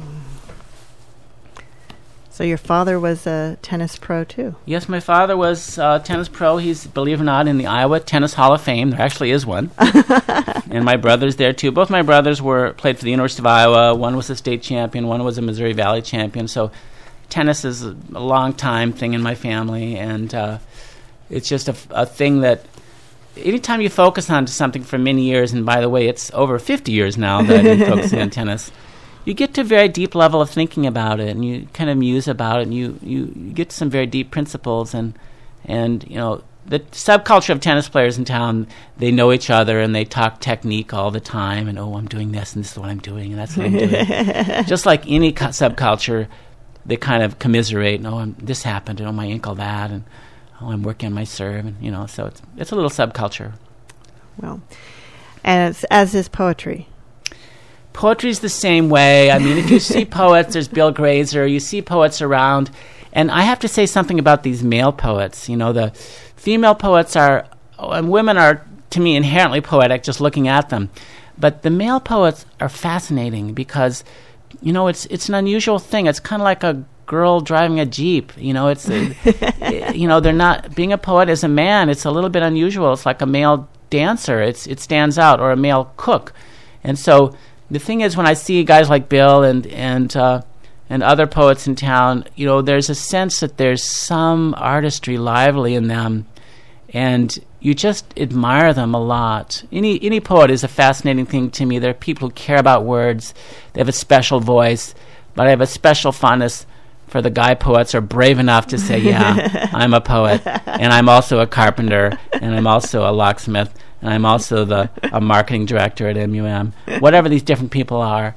So your father was a tennis pro, too? Yes, my father was a tennis pro. He's, believe it or not, in the Iowa Tennis Hall of Fame. There actually is one. And my brother's there, too. Both my brothers played for the University of Iowa. One was a state champion. One was a Missouri Valley champion. So tennis is a long-time thing in my family. And it's just a thing that anytime you focus on something for many years, and by the way, it's over 50 years now that I've been focusing on tennis, you get to a very deep level of thinking about it, and you kind of muse about it, and you get some very deep principles, and the subculture of tennis players in town, they know each other and they talk technique all the time. And, I'm doing this and this is what I'm doing and that's what I'm doing. Just like any subculture, they kind of commiserate. And, this happened. And, my ankle that. And, I'm working on my serve. And, so it's a little subculture. Well, and as is poetry. Poetry's the same way. I mean, if you see poets, there's Bill Grazer. You see poets around. And I have to say something about these male poets. The female poets and women are, to me, inherently poetic just looking at them. But the male poets are fascinating because, it's an unusual thing. It's kind of like a girl driving a Jeep. It's, they're not, being a poet as a man, it's a little bit unusual. It's like a male dancer. It stands out, or a male cook. And so the thing is, when I see guys like Bill and other poets in town, there's a sense that there's some artistry lively in them, and you just admire them a lot. Any poet is a fascinating thing to me. There are people who care about words. They have a special voice, but I have a special fondness for the guy poets who are brave enough to say, yeah, I'm a poet, and I'm also a carpenter, and I'm also a locksmith, and I'm also a marketing director at MUM. Whatever these different people are,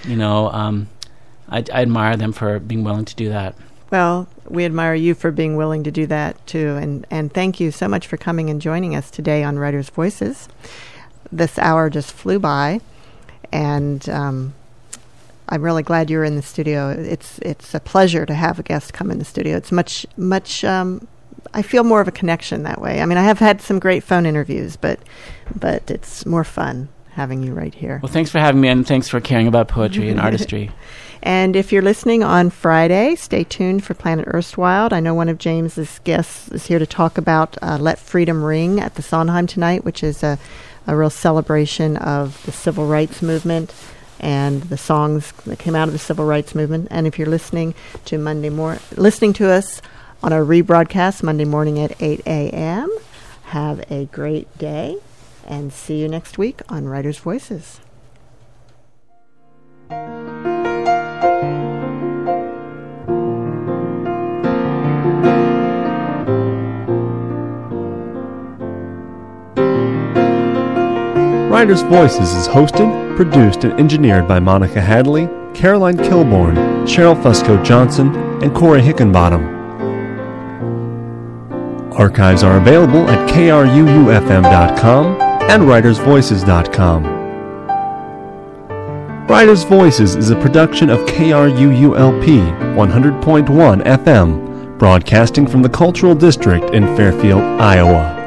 I admire them for being willing to do that. Well, we admire you for being willing to do that, too. And thank you so much for coming and joining us today on Writers' Voices. This hour just flew by, and I'm really glad you're in the studio. It's a pleasure to have a guest come in the studio. It's much, I feel more of a connection that way. I mean, I have had some great phone interviews, but it's more fun having you right here. Well, thanks for having me, and thanks for caring about poetry and artistry. And if you're listening on Friday, stay tuned for Planet Erstwhile. I know one of James's guests is here to talk about Let Freedom Ring at the Sondheim tonight, which is a real celebration of the civil rights movement and the songs that came out of the civil rights movement. And if you're listening to listening to us on our rebroadcast Monday morning at 8 a.m., have a great day, and see you next week on Writers' Voices. Writers' Voices is hosted, produced, and engineered by Monica Hadley, Caroline Kilborn, Cheryl Fusco-Johnson, and Corey Hickenbottom. Archives are available at kruufm.com and writersvoices.com. Writers' Voices is a production of KRUULP 100.1 FM, broadcasting from the Cultural District in Fairfield, Iowa.